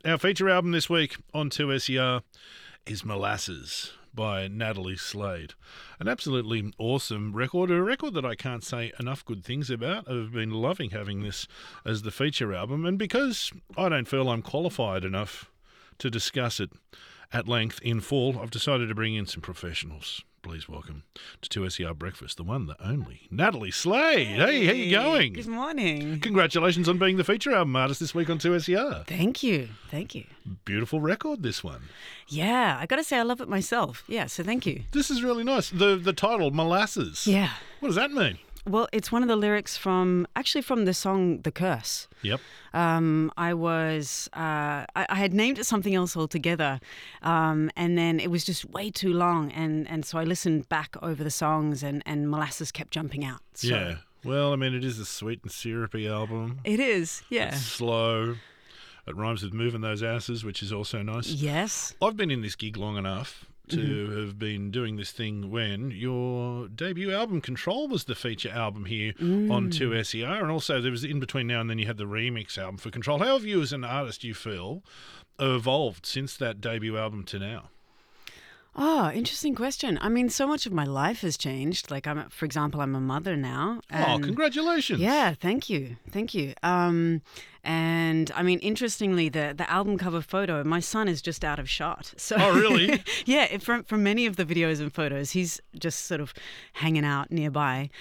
Our feature album this week on 2SER is Molasses by Natalie Slade. An absolutely awesome record, a record that I can't say enough good things about. I've been loving having this as the feature album, and because I don't feel I'm qualified enough to discuss it at length in full, I've decided to bring in some professionals. Please welcome to 2SER Breakfast, the one, the only, Natalie Slade. Hey, how you going? Good morning. Congratulations on being the feature album artist this week on 2SER. Thank you. Beautiful record, this one. Yeah, I got to say I love it myself. Yeah, so thank you. This is really nice. The title, Molasses. Yeah. What does that mean? Well, it's one of the lyrics from the song The Curse. Yep. I had named it something else altogether, and then it was just way too long, and so I listened back over the songs, and Molasses kept jumping out. So. Yeah. Well, I mean, it is a sweet and syrupy album. It is, yeah. It's slow. It rhymes with moving those asses, which is also nice. Yes. I've been in this gig long enough to have been doing this thing when your debut album, Control, was the feature album here on 2SER, and also there was in between now and then you had the remix album for Control. How have you as an artist, you feel, evolved since that debut album to now? Oh, interesting question. I mean, so much of my life has changed. Like, for example, I'm a mother now. Oh, congratulations. Yeah, thank you. And I mean, interestingly, the album cover photo, my son is just out of shot. So, oh, really? Yeah, from many of the videos and photos, he's just sort of hanging out nearby.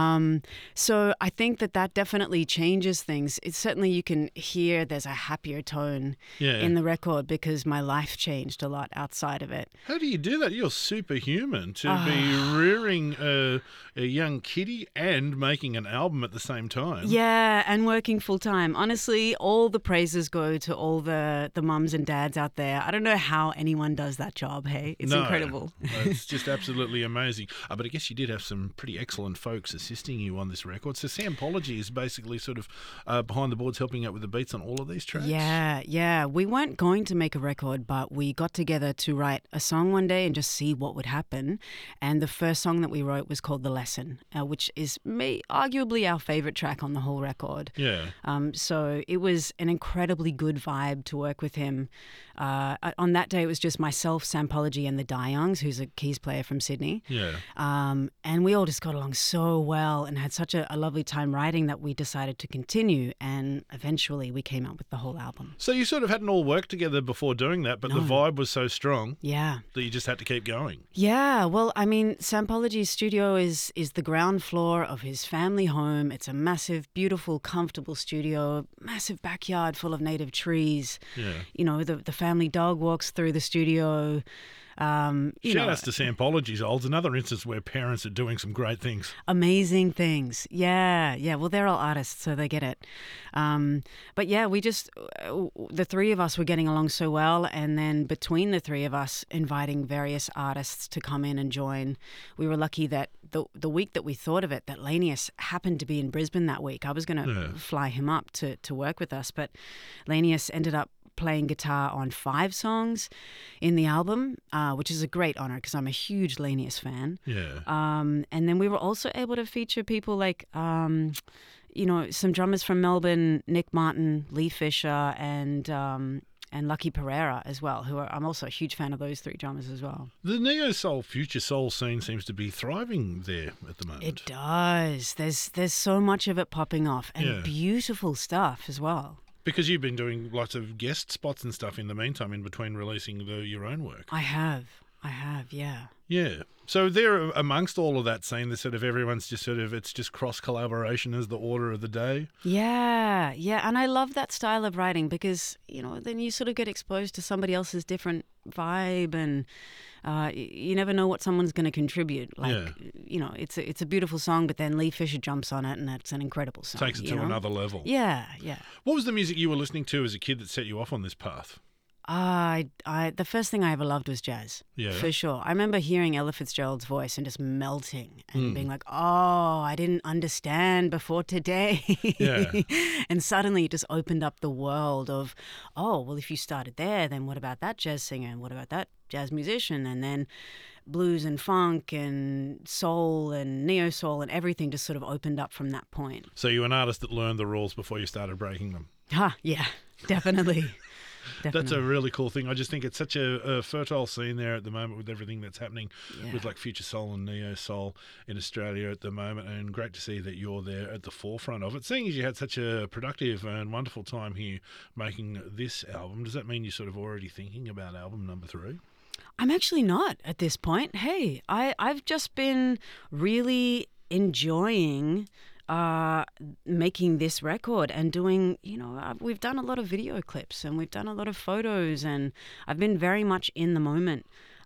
So I think that definitely changes things. It's certainly, you can hear there's a happier tone in the record because my life changed a lot outside of it. How do you do that? You're superhuman to be rearing a young kiddie and making an album at the same time. Yeah, and working full time. Honestly, all the praises go to all the mums and dads out there. I don't know how anyone does that job, hey? It's incredible. It's just absolutely amazing. But I guess you did have some pretty excellent folks assisting you on this record. So Sampology is basically sort of behind the boards helping out with the beats on all of these tracks? Yeah. We weren't going to make a record, but we got together to write a song one day and just see what would happen. And the first song that we wrote was called The Lesson, which is arguably our favorite track on the whole record. Yeah. So it was an incredibly good vibe to work with him. On that day, it was just myself, Sampology, and the Dyoungs, who's a keys player from Sydney. Yeah. And we all just got along so well and had such a lovely time writing that we decided to continue. And eventually we came up with the whole album. So you sort of hadn't all worked together before doing that, but the vibe was so strong that you just had to keep going. Yeah. Well, I mean, Sampology's studio is the ground floor of his family home. It's a massive, beautiful, comfortable studio, massive backyard full of native trees. Yeah. You know, the family dog walks through the studio. Shout outs to Sampology's Olds, another instance where parents are doing some great things. Amazing things. Yeah. Well, they're all artists, so they get it. But yeah, we just, the three of us were getting along so well. And then between the three of us, inviting various artists to come in and join. We were lucky that the week that we thought of it, that Lanius happened to be in Brisbane that week. I was going to fly him up to work with us, but Lanius ended up playing guitar on 5 songs in the album, which is a great honor because I'm a huge Lanius fan. Yeah. And then we were also able to feature people like, some drummers from Melbourne, Nick Martin, Lee Fisher, and Lucky Pereira as well, I'm also a huge fan of those 3 drummers as well. The neo-soul, future soul scene seems to be thriving there at the moment. It does. There's so much of it popping off and beautiful stuff as well. Because you've been doing lots of guest spots and stuff in the meantime, in between releasing your own work. I have, yeah. Yeah. So there, amongst all of that scene, the sort of everyone's just sort of, it's just cross-collaboration as the order of the day. Yeah. And I love that style of writing because, then you sort of get exposed to somebody else's different vibe and you never know what someone's going to contribute. It's a beautiful song, but then Lee Fisher jumps on it and that's an incredible song. Takes it to another level. Yeah. What was the music you were listening to as a kid that set you off on this path? The first thing I ever loved was jazz, for sure. I remember hearing Ella Fitzgerald's voice and just melting and being like, oh, I didn't understand before today. Yeah. And suddenly it just opened up the world of, oh, well, if you started there, then what about that jazz singer and what about that jazz musician? And then blues and funk and soul and neo-soul and everything just sort of opened up from that point. So you were an artist that learned the rules before you started breaking them. Yeah, definitely. That's Definitely. a really cool thing. I just think it's such a fertile scene there at the moment with everything that's happening Yeah. with like Future Soul and Neo Soul in Australia at the moment, and great to see that you're there at the forefront of it. Seeing as you had such a productive and wonderful time here making this album, does that mean you're sort of already thinking about album number 3? I'm actually not at this point. Hey, I've just been really enjoying making this record and doing, we've done a lot of video clips and we've done a lot of photos, and I've been very much in the moment.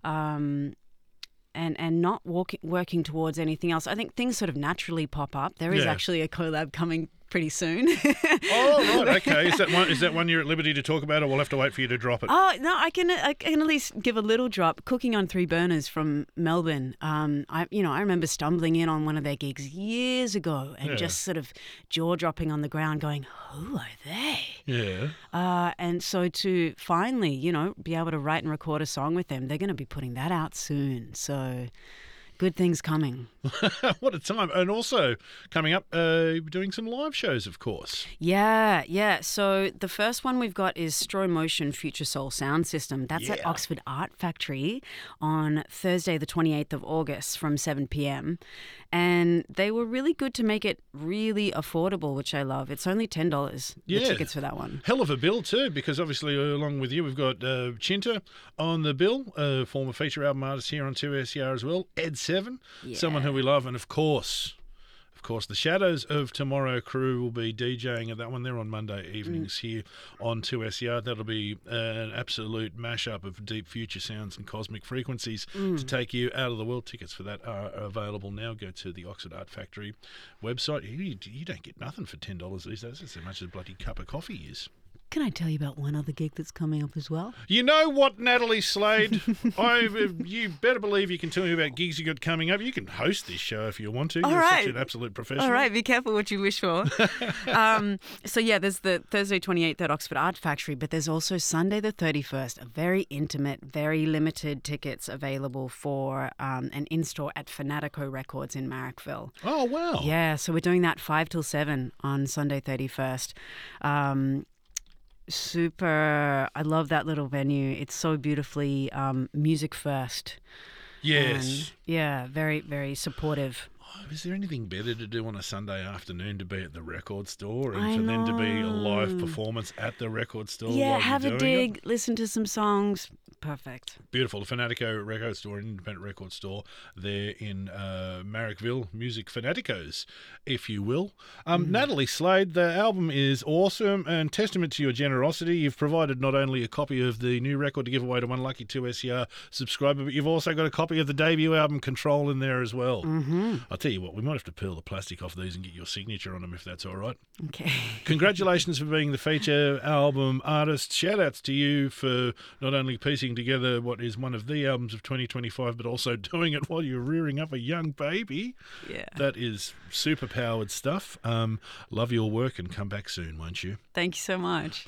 And not working towards anything else. I think things sort of naturally pop up. There is actually a collab coming pretty soon. Oh, right, okay. Is that one you're at liberty to talk about, or we'll have to wait for you to drop it? Oh no, I can at least give a little drop. Cooking on 3 Burners from Melbourne. I remember stumbling in on one of their gigs years ago and just sort of jaw dropping on the ground, going, "Who are they?" Yeah. And so to finally, be able to write and record a song with them, they're going to be putting that out soon. So good things coming. What a time. And also coming up, doing some live shows, of course. Yeah. So the first one we've got is Straw Motion Future Soul Sound System. That's at Oxford Art Factory on Thursday, the 28th of August from 7 p.m. And they were really good to make it really affordable, which I love. It's only $10, the tickets for that one. Hell of a bill too, because obviously along with you, we've got Chinta on the bill, former feature album artist here on 2SER as well, Ed Seven, someone who we love, and of course, the Shadows of Tomorrow crew will be DJing at that one. They're on Monday evenings here on 2SER. That'll be an absolute mashup of deep future sounds and cosmic frequencies to take you out of the world. Tickets for that are available now. Go to the Oxford Art Factory website. You don't get nothing for $10 these days. That's as much as a bloody cup of coffee is. Can I tell you about one other gig that's coming up as well? You know what, Natalie Slade? You better believe you can tell me about gigs you got coming up. You can host this show if you want to. You're such an absolute professional. All right, be careful what you wish for. There's the Thursday 28th at Oxford Art Factory, but there's also Sunday the 31st, a very intimate, very limited tickets available for an in-store at Fanatico Records in Marrickville. Oh, wow. Yeah, so we're doing that 5 till 7 on Sunday 31st. Super. I love that little venue. It's so beautifully music first. Yes. And, very, very supportive. Is there anything better to do on a Sunday afternoon to be at the record store and for them to be a live performance at the record store? Yeah, while have you're a doing dig, listen to some songs. Perfect. Beautiful. The Fanatico record store, an independent record store there in Marrickville. Music Fanaticos, if you will. Natalie Slade, the album is awesome and testament to your generosity. You've provided not only a copy of the new record to give away to one lucky 2SER subscriber, but you've also got a copy of the debut album Control in there as well. I'll tell you what, we might have to peel the plastic off these and get your signature on them if that's all right. Okay. Congratulations for being the feature album artist. Shout outs to you for not only piecing together what is one of the albums of 2025, but also doing it while you're rearing up a young baby. Yeah. That is super powered stuff. Love your work and come back soon, won't you? Thank you so much.